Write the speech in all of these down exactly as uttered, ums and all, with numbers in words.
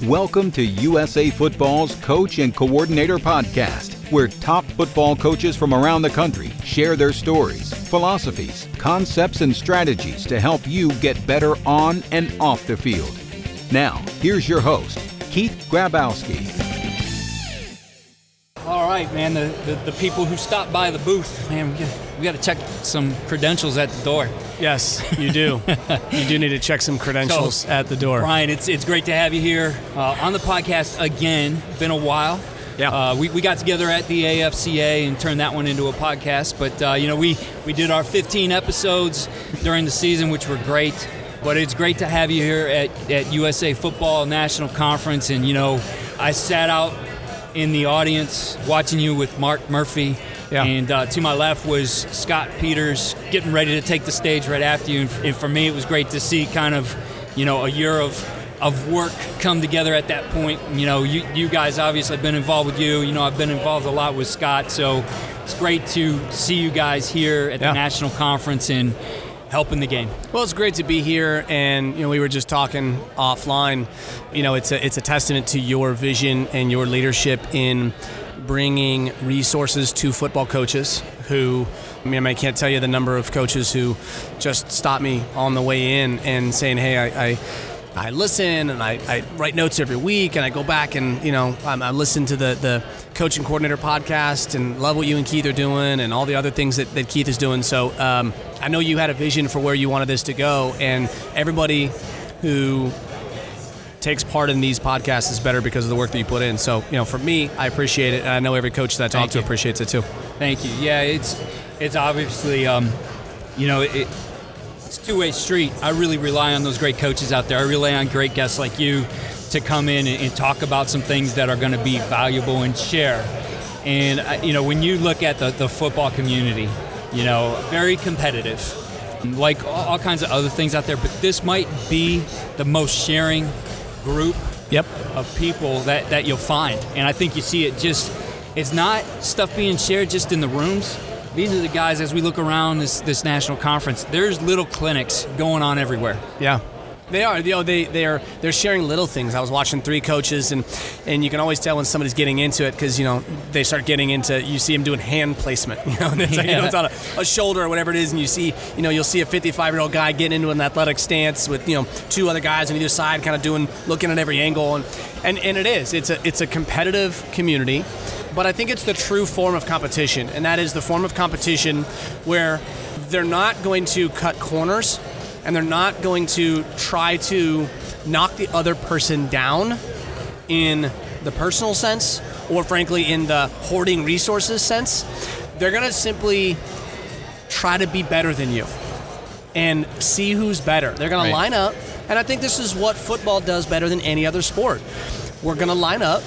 Welcome to U S A Football's Coach and Coordinator Podcast, where top football coaches from around the country share their stories, philosophies, concepts, and strategies to help you get better on and off the field. Now, here's your host, Keith Grabowski. All right, man, the, the, the people who stop by the booth, man, we got, we got to check some credentials at the door. Yes, you do. You do need to check some credentials So, at the door. Ryan, it's it's great to have you here uh, on the podcast again. Been a while. Yeah. Uh, we, we got together at the A F C A and turned that one into a podcast. But, uh, you know, we, we did our fifteen episodes during the season, which were great. But it's great to have you here at, at U S A Football National Conference. And, you know, I sat out in the audience watching you with Mark Murphy. Yeah. And uh, to my left was Scott Peters getting ready to take the stage right after you. And, f- and for me, it was great to see kind of, you know, a year of of work come together at that point. You know, you, you guys obviously have been involved with you. You know, I've been involved a lot with Scott. So it's great to see you guys here at yeah. the National Conference and helping the game. Well, it's great to be here, and you know, we were just talking offline. You know, it's a it's a testament to your vision and your leadership in bringing resources to football coaches who, I mean, I can't tell you the number of coaches who just stop me on the way in and saying, hey, I, I, I listen and I, I write notes every week and I go back and, you know, I, I listen to the, the Coach and Coordinator podcast and love what you and Keith are doing and all the other things that, that Keith is doing. So um, I know you had a vision for where you wanted this to go, and everybody who takes part in these podcasts is better because of the work that you put in. So, you know, for me, I appreciate it, and I know every coach that I talk to appreciates it too. Thank you. Yeah, it's it's obviously, um, you know, it, it's a two-way street. I really rely on those great coaches out there. I rely on great guests like you to come in and, and talk about some things that are going to be valuable and share. And, uh, you know, when you look at the, the football community, you know, very competitive, like all, all kinds of other things out there, but this might be the most sharing group Yep. of people that, that you'll find. And I think you see it just, it's not stuff being shared just in the rooms. These are the guys, as we look around this, this national conference, there's little clinics going on everywhere. Yeah. They are, you know, they they're they're sharing little things. I was watching three coaches, and, and you can always tell when somebody's getting into it because, you know, they start getting into, you see them doing hand placement, you know, and it's, like, yeah. you know, it's on a, a shoulder or whatever it is, and you see, you know, you'll see a fifty-five-year-old guy getting into an athletic stance with, you know, two other guys on either side, kind of doing, looking at every angle, and, and and it is, it's a it's a competitive community, but I think it's the true form of competition, and that is the form of competition where they're not going to cut corners. And they're not going to try to knock the other person down in the personal sense or, frankly, in the hoarding resources sense. They're going to simply try to be better than you and see who's better. They're going Right. to line up, and I think this is what football does better than any other sport. We're going to line up,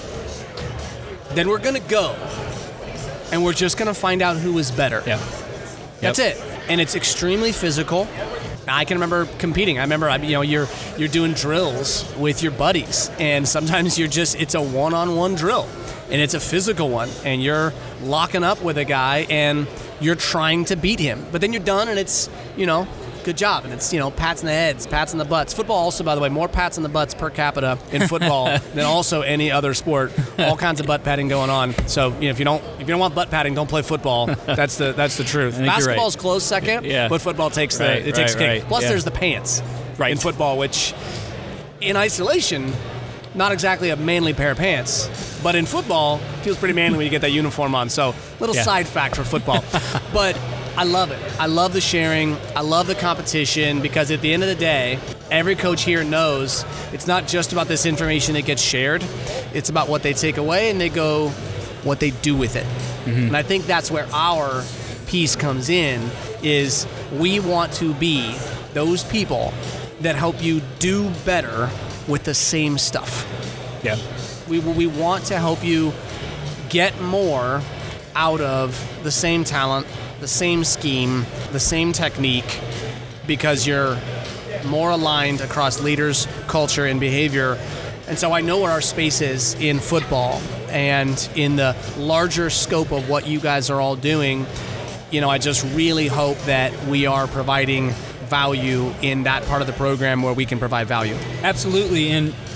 then we're going to go, and we're just going to find out who is better. Yeah. That's Yep. it. And it's extremely physical. I can remember competing. I remember, you know, you're you're doing drills with your buddies, and sometimes you're just, it's a one-on-one drill, and it's a physical one, and you're locking up with a guy, and you're trying to beat him. But then you're done, and it's, you know, good job, and it's, you know, pats on the heads, pats on the butts. Football also, by the way, more pats on the butts per capita in football than also any other sport. All kinds of butt patting going on. So, you know, if you don't if you don't want butt patting, don't play football. That's the that's the truth. Basketball's right. Close second, yeah. but football takes the right, it takes right, the cake. right. Plus, yeah. there's the pants right. in football, which in isolation, not exactly a manly pair of pants, but in football, feels pretty manly when you get that uniform on. So, little yeah. side fact for football, but. I love it. I love the sharing. I love the competition because at the end of the day, every coach here knows it's not just about this information that gets shared. It's about what they take away and they go, what they do with it. Mm-hmm. And I think that's where our piece comes in is we want to be those people that help you do better with the same stuff. Yeah. We, we want to help you get more out of the same talent, the same scheme, the same technique, because you're more aligned across leaders, culture, and behavior. And so I know where our space is in football and in the larger scope of what you guys are all doing. You know, I just really hope that we are providing value in that part of the program where we can provide value. Absolutely. And,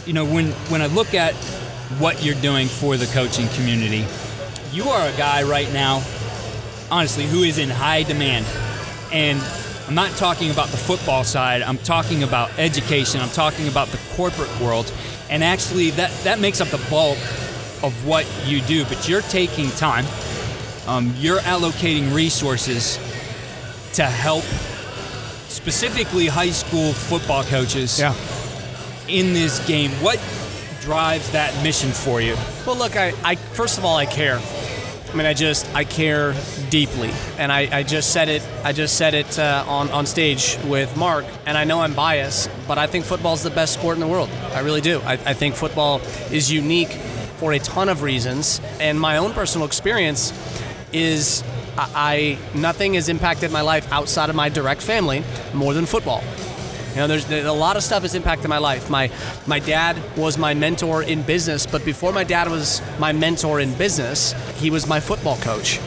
you know, when, when I look at what you're doing for the coaching community, you are a guy right now, honestly, who is in high demand. And I'm not talking about the football side. I'm talking about education. I'm talking about the corporate world. And actually, that, that makes up the bulk of what you do. But you're taking time. Um, you're allocating resources to help specifically high school football coaches Yeah. in this game. What drives that mission for you? Well, look, I, I first of all, I care. I mean, I just, I care deeply. And I, I just said it, I just said it uh, on, on stage with Mark, and I know I'm biased, but I think football is the best sport in the world. I really do. I, I think football is unique for a ton of reasons. And my own personal experience is I, I nothing has impacted my life outside of my direct family more than football. You know, there's, there's a lot of stuff has impacted my life. My my dad was my mentor in business, but before my dad was my mentor in business, he was my football coach.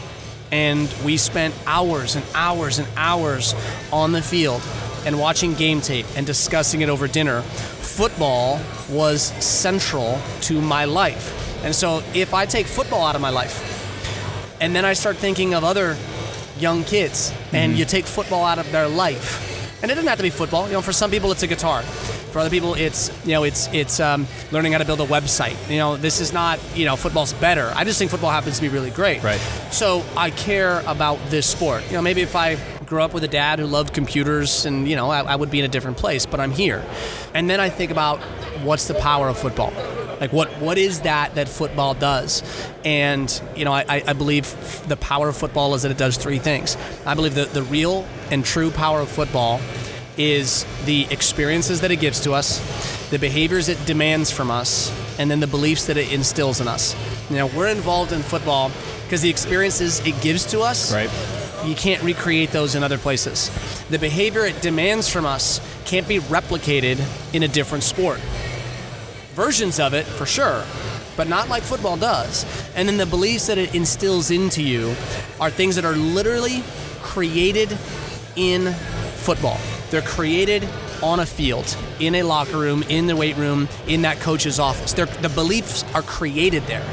And we spent hours and hours and hours on the field and watching game tape and discussing it over dinner. Football was central to my life. And so if I take football out of my life, and then I start thinking of other young kids, mm-hmm. and you take football out of their life, and it doesn't have to be football. You know, for some people it's a guitar. For other people it's you know it's it's um, learning how to build a website. You know, this is not you know football's better. I just think football happens to be really great. Right. So I care about this sport. You know, maybe if I grew up with a dad who loved computers, and you know I, I would be in a different place. But I'm here, and then I think about what's the power of football. Like what what is that that football does? And you know, I, I believe the power of football is that it does three things. I believe that the real and true power of football is the experiences that it gives to us, the behaviors it demands from us, and then the beliefs that it instills in us. You know, we're involved in football because the experiences it gives to us, right. You can't recreate those in other places. The behavior it demands from us can't be replicated in a different sport. Versions of it, for sure, but not like football does. And then the beliefs that it instills into you are things that are literally created in football. They're created on a field, in a locker room, in the weight room, in that coach's office. They're, the beliefs are created there.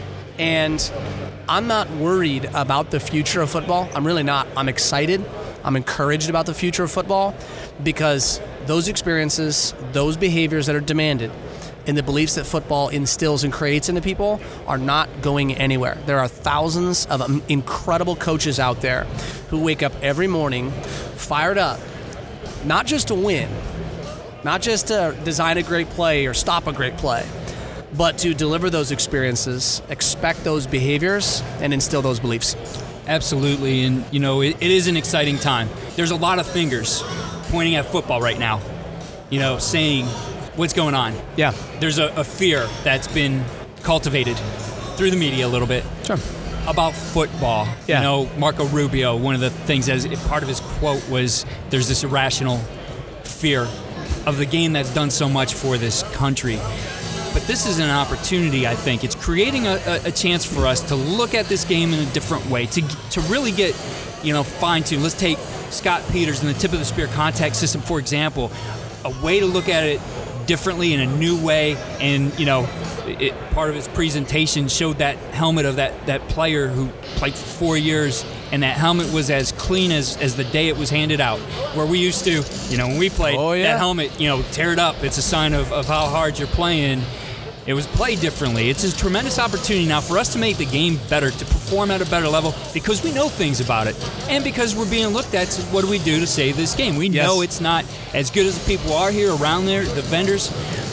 And I'm not worried about the future of football. I'm really not. I'm excited. I'm encouraged about the future of football because those experiences, those behaviors that are demanded, and the beliefs that football instills and creates into people are not going anywhere. There are thousands of incredible coaches out there who wake up every morning fired up, not just to win, not just to design a great play or stop a great play, but to deliver those experiences, expect those behaviors, and instill those beliefs. Absolutely, and you know, it, it is an exciting time. There's a lot of fingers pointing at football right now, you know, saying, what's going on? Yeah. There's a, a fear that's been cultivated through the media a little bit. Sure. About football. Yeah. You know, Marco Rubio, one of the things, as part of his quote was, there's this irrational fear of the game that's done so much for this country. But this is an opportunity, I think. It's creating a, a, a chance for us to look at this game in a different way, to to really get, you know, fine-tuned. Let's take Scott Peters and the tip of the spear contact system, for example, a way to look at it differently in a new way, and you know, it, part of his presentation showed that helmet of that, that player who played for four years, and that helmet was as clean as, as the day it was handed out. Where we used to, you know, when we played, oh, yeah. that helmet, you know, tear it up. It's a sign of, of how hard you're playing. It was played differently. It's a tremendous opportunity now for us to make the game better, to perform at a better level, because we know things about it. And because we're being looked at, so what do we do to save this game? We yes. know it's not as good as the people are here around there, the vendors.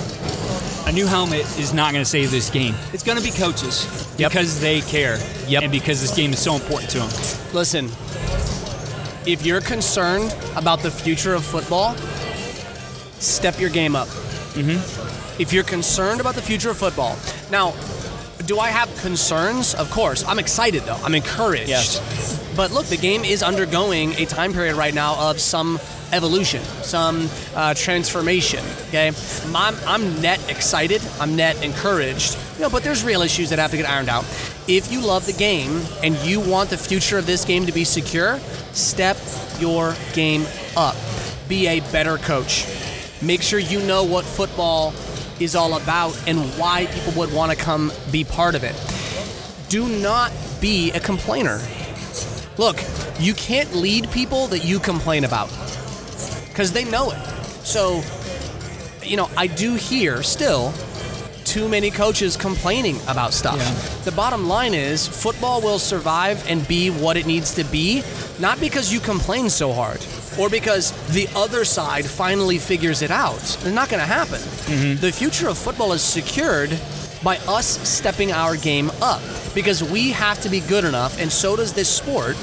A new helmet is not going to save this game. It's going to be coaches, yep. because they care, yep. and because this game is so important to them. Listen, if you're concerned about the future of football, step your game up. Mm-hmm. If you're concerned about the future of football. Now, do I have concerns? Of course. I'm excited, though. I'm encouraged. Yes. But look, the game is undergoing a time period right now of some evolution, some uh, transformation, okay? I'm, I'm net excited. I'm net encouraged. You know, but there's real issues that have to get ironed out. If you love the game and you want the future of this game to be secure, step your game up. Be a better coach. Make sure you know what football is all about and why people would want to come be part of it. Do not be a complainer. Look, you can't lead people that you complain about because they know it. So, you know, I do hear still too many coaches complaining about stuff. Yeah. The bottom line is football will survive and be what it needs to be, not because you complain so hard or because the other side finally figures it out. It's not going to happen. Mm-hmm. The future of football is secured by us stepping our game up because we have to be good enough, and so does this sport,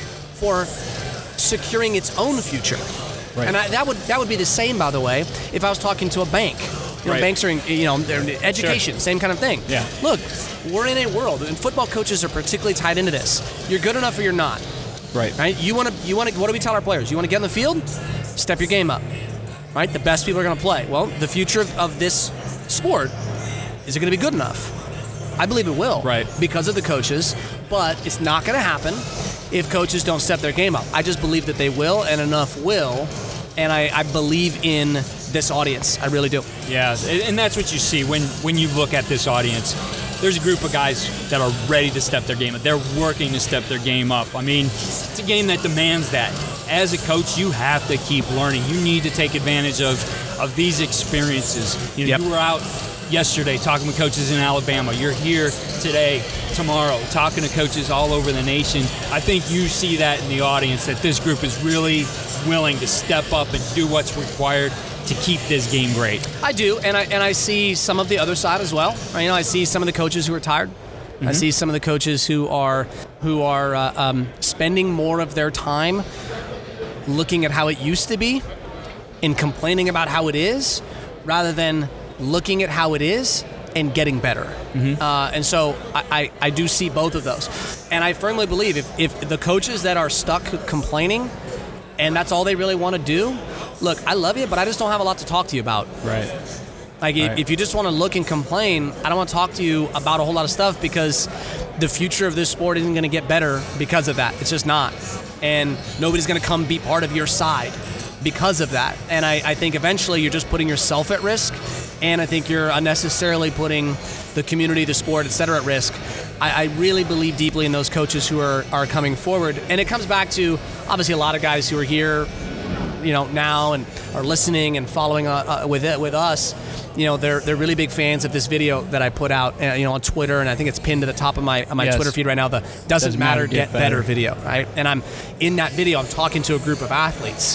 for securing its own future. Right. And I, that would that would be the same, by the way, if I was talking to a bank. You know, right. Banks are, in, you know, they're in education, sure. Same kind of thing. Yeah. Look, we're in a world, and football coaches are particularly tied into this. You're good enough or you're not. Right. Right. You want to, you want to. What do we tell our players? You want to get in the field? Step your game up. Right. The best people are going to play. Well, the future of, of this sport, is it going to be good enough? I believe it will. Right. Because of the coaches, but it's not going to happen if coaches don't step their game up. I just believe that they will, and enough will, and I, I believe in this audience. I really do. Yeah, and that's what you see when, when you look at this audience. There's a group of guys that are ready to step their game up. They're working to step their game up. I mean, it's a game that demands that. As a coach, you have to keep learning. You need to take advantage of, of these experiences. You know, yep. You were out yesterday talking with coaches in Alabama. You're here today, tomorrow, talking to coaches all over the nation. I think you see that in the audience, that this group is really willing to step up and do what's required to keep this game great. I do, and I and I see some of the other side as well. You know, I see some of the coaches who are tired. Mm-hmm. I see some of the coaches who are who are uh, um, spending more of their time looking at how it used to be and complaining about how it is, rather than looking at how it is and getting better. Mm-hmm. Uh, and so I, I, I do see both of those. And I firmly believe if, if the coaches that are stuck complaining and that's all they really want to do, look, I love you, but I just don't have a lot to talk to you about. Right. Like, right. If you just want to look and complain, I don't want to talk to you about a whole lot of stuff, because the future of this sport isn't going to get better because of that. It's just not. And nobody's going to come be part of your side because of that. And I, I think eventually you're just putting yourself at risk, and I think you're unnecessarily putting the community, the sport, et cetera, at risk. I, I really believe deeply in those coaches who are, are coming forward. And it comes back to, obviously, a lot of guys who are here, you know, now and are listening and following uh, uh, with it with us. You know, they're they're really big fans of this video that I put out, uh, you know, on Twitter, and I think it's pinned to the top of my of my yes. Twitter feed right now. The doesn't, doesn't matter, get, get better. better video, right? And I'm in that video. I'm talking to a group of athletes,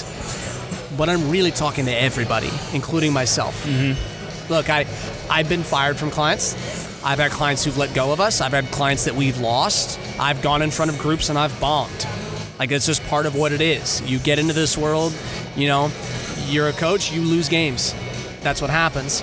but I'm really talking to everybody, including myself. Mm-hmm. Look, I I've been fired from clients. I've had clients who've let go of us. I've had clients that we've lost. I've gone in front of groups and I've bombed. Like, it's just part of what it is. You get into this world, you know, you're a coach, you lose games. That's what happens.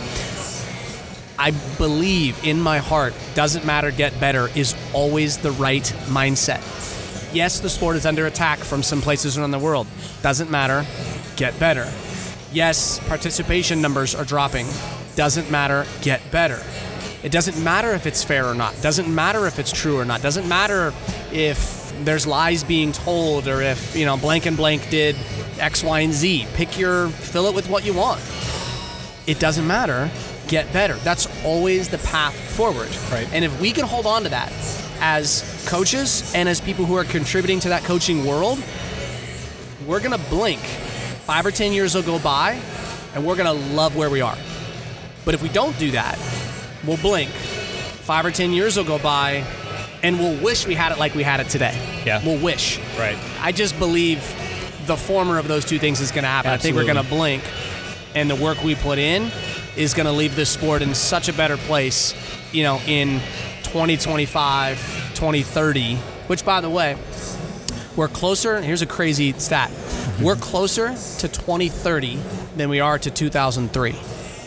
I believe in my heart, doesn't matter, get better is always the right mindset. Yes, the sport is under attack from some places around the world. Doesn't matter, get better. Yes, participation numbers are dropping. Doesn't matter, get better. It doesn't matter if it's fair or not. Doesn't matter if it's true or not. Doesn't matter if there's lies being told, or if, you know, blank and blank did X, Y, and Z. Pick your, fill it with what you want. It doesn't matter, get better. That's always the path forward. Right. And if we can hold on to that as coaches and as people who are contributing to that coaching world, we're gonna blink. Five or ten years will go by and we're gonna love where we are. But if we don't do that, we'll blink. Five or ten years will go by and we'll wish we had it like we had it today. Yeah. We'll wish. Right. I just believe the former of those two things is gonna happen. Absolutely. I think we're gonna blink, and the work we put in is going to leave this sport in such a better place, you know, in twenty twenty-five, twenty thirty, which, by the way, we're closer. Here's a crazy stat. We're closer to twenty thirty than we are to two thousand three.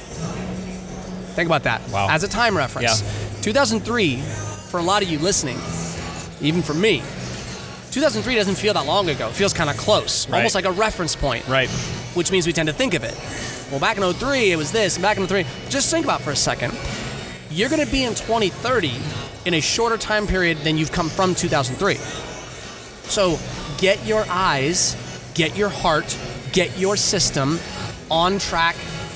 Think about that. Wow. As a time reference. Yeah. two thousand three, for a lot of you listening, even for me, two thousand three doesn't feel that long ago. It feels kind of close, right. Almost like a reference point. Right. Which means we tend to think of it. Well, back in oh three, it was this, and back in oh three, just think about it for a second. You're going to be in twenty thirty in a shorter time period than you've come from two thousand three. So get your eyes, get your heart, get your system on track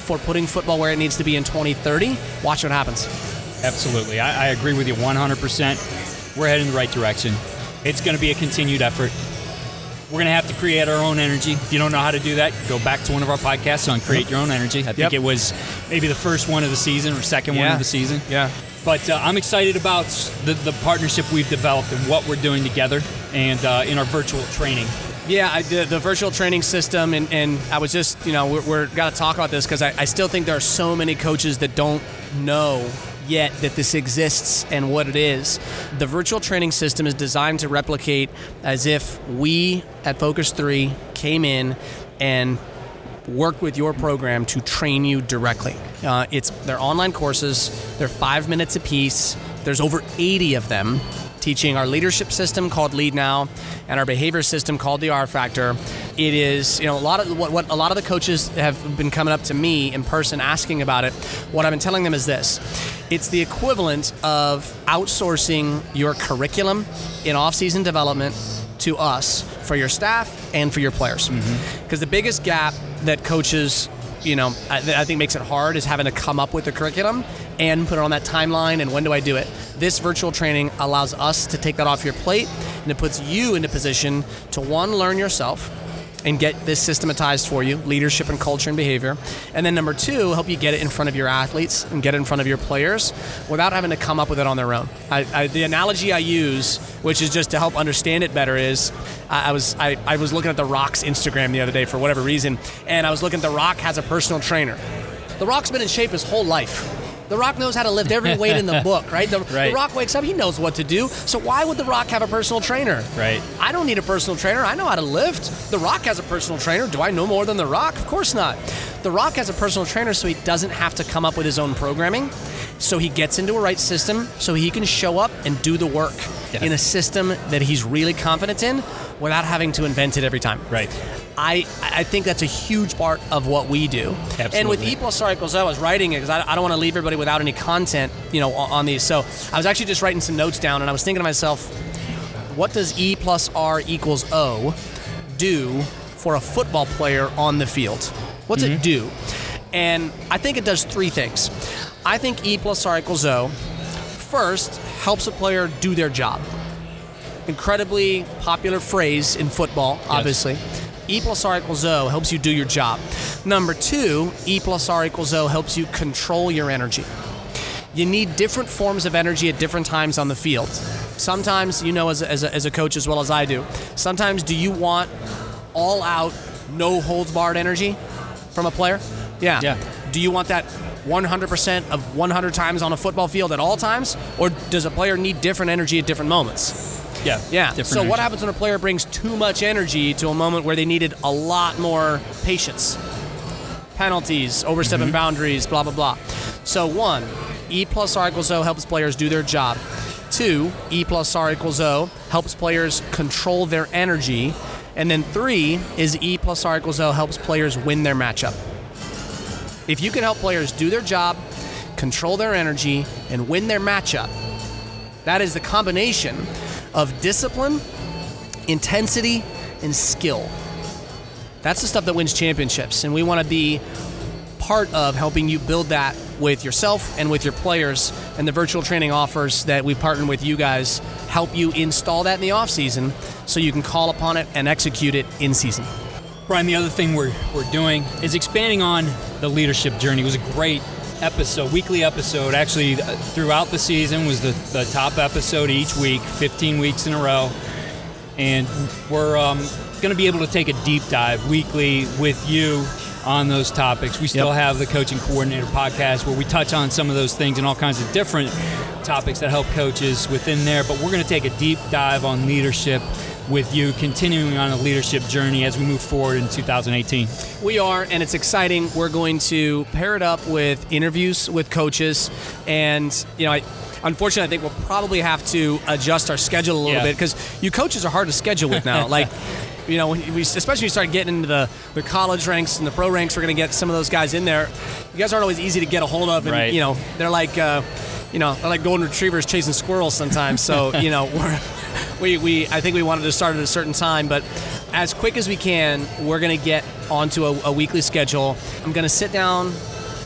for putting football where it needs to be in twenty thirty, watch what happens. Absolutely. I, I agree with you one hundred percent. We're heading in the right direction. It's going to be a continued effort. We're going to have to create our own energy. If you don't know how to do that, go back to one of our podcasts on Create Your Own Energy. I think yep. it was maybe the first one of the season or second yeah. one of the season. Yeah. But uh, I'm excited about the, the partnership we've developed and what we're doing together and uh, in our virtual training. Yeah, I, the, the virtual training system, and, and I was just, you know, we're, we're got to talk about this because I, I still think there are so many coaches that don't know yet that this exists and what it is. The virtual training system is designed to replicate as if we at Focus three came in and worked with your program to train you directly. Uh, it's they're online courses. They're five minutes a piece. There's over eighty of them, teaching our leadership system called Lead Now and our behavior system called the R Factor. It is, you know, a lot of what, what a lot of the coaches have been coming up to me in person asking about it. What I've been telling them is this: it's the equivalent of outsourcing your curriculum in off-season development to us for your staff and for your players. Because mm-hmm. the biggest gap that coaches, you know, I, I think makes it hard is having to come up with the curriculum and put it on that timeline and when do I do it. This virtual training allows us to take that off your plate, and it puts you in a position to, one, learn yourself and get this systematized for you, leadership and culture and behavior. And then number two, help you get it in front of your athletes and get it in front of your players without having to come up with it on their own. I, I, the analogy I use, which is just to help understand it better, is I, I was I, I was looking at The Rock's Instagram the other day for whatever reason, and I was looking, The Rock has a personal trainer. The Rock's been in shape his whole life. The Rock knows how to lift every weight in the book, right? The, right? The Rock wakes up, he knows what to do. So why would The Rock have a personal trainer? Right. I don't need a personal trainer. I know how to lift. The Rock has a personal trainer. Do I know more than The Rock? Of course not. The Rock has a personal trainer so he doesn't have to come up with his own programming. So he gets into a right system so he can show up and do the work yeah. in a system that he's really confident in without having to invent it every time. Right. I, I think that's a huge part of what we do. Absolutely. And with E plus R equals O, I was writing it because I, I don't want to leave everybody without any content, you know, on, on these. So I was actually just writing some notes down, and I was thinking to myself, what does E plus R equals O do for a football player on the field? What's mm-hmm. it do? And I think it does three things. I think E plus R equals O, first, helps a player do their job. Incredibly popular phrase in football, yes. obviously. E plus R equals O helps you do your job. Number two, E plus R equals O helps you control your energy. You need different forms of energy at different times on the field. Sometimes, you know, as a, as a, as a coach as well as I do, sometimes do you want all-out, no-holds-barred energy from a player? Yeah. Yeah. Do you want that one hundred percent of one hundred times on a football field at all times? Or does a player need different energy at different moments? Yeah. Yeah. Different so energy. What happens when a player brings too much energy to a moment where they needed a lot more patience? Penalties, overstepping mm-hmm. boundaries, blah, blah, blah. So one, E plus R equals O helps players do their job. Two, E plus R equals O helps players control their energy. And then three is E plus R equals O helps players win their matchup. If you can help players do their job, control their energy, and win their matchup, that is the combination of discipline, intensity, and skill. That's the stuff that wins championships, and we want to be part of helping you build that with yourself and with your players, and the virtual training offers that we partner with you guys help you install that in the off season so you can call upon it and execute it in season. Brian, the other thing we're we're doing is expanding on the leadership journey. It was a great episode, weekly episode. Actually, throughout the season was the, the top episode each week, fifteen weeks in a row. And we're um, going to be able to take a deep dive weekly with you on those topics. We still yep. have the Coaching Coordinator podcast where we touch on some of those things and all kinds of different topics that help coaches within there. But we're going to take a deep dive on leadership with you, continuing on a leadership journey as we move forward in two thousand eighteen. We are, and it's exciting. We're going to pair it up with interviews with coaches, and you know, I, unfortunately, I think we'll probably have to adjust our schedule a little yeah. bit because you coaches are hard to schedule with now. Like, you know, we especially when you start getting into the, the college ranks and the pro ranks, we're going to get some of those guys in there. You guys aren't always easy to get a hold of, and right. you know, they're like, uh, you know, they're like golden retrievers chasing squirrels sometimes. So you know, we're. We, we I think we wanted to start at a certain time, but as quick as we can, we're going to get onto a, a weekly schedule. I'm going to sit down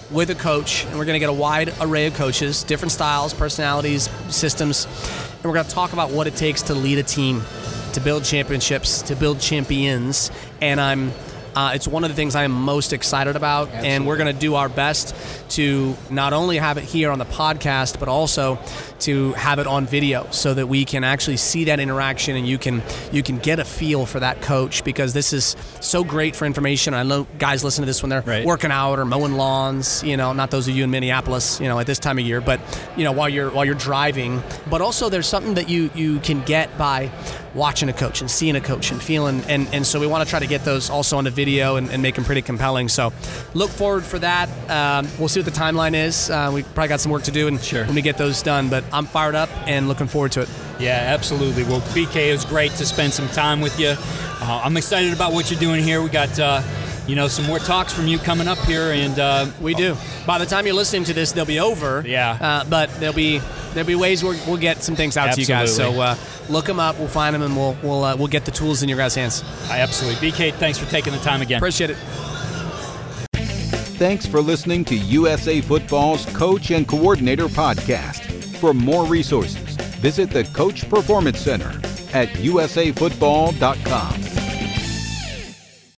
with a coach, and we're going to get a wide array of coaches, different styles, personalities, systems, and we're going to talk about what it takes to lead a team, to build championships, to build champions. And I'm Uh, it's one of the things I am most excited about. Absolutely. And we're going to do our best to not only have it here on the podcast, but also to have it on video so that we can actually see that interaction and you can you can get a feel for that coach, because this is so great for information. I know guys listen to this when they're right. working out or mowing lawns, you know, not those of you in Minneapolis, you know, at this time of year, but, you know, while you're while you're driving. But also there's something that you, you can get by watching a coach and seeing a coach and feeling, and, and so we want to try to get those also on the video and, and make them pretty compelling. So look forward for that. Um, we'll see what the timeline is. Uh, we've probably got some work to do and sure. when we get those done, but I'm fired up and looking forward to it. Yeah, absolutely. Well, B K, it was great to spend some time with you. Uh, I'm excited about what you're doing here. We got uh, you know, some more talks from you coming up here, and uh, we do. By the time you're listening to this, they'll be over. Yeah. Uh, but there'll be there'll be ways we'll, we'll get some things out absolutely. to you guys. So uh, look them up. We'll find them, and we'll we'll uh, we'll get the tools in your guys' hands. I absolutely. B K, thanks for taking the time again. Appreciate it. Thanks for listening to U S A Football's Coach and Coordinator Podcast. For more resources, visit the Coach Performance Center at U S A football dot com.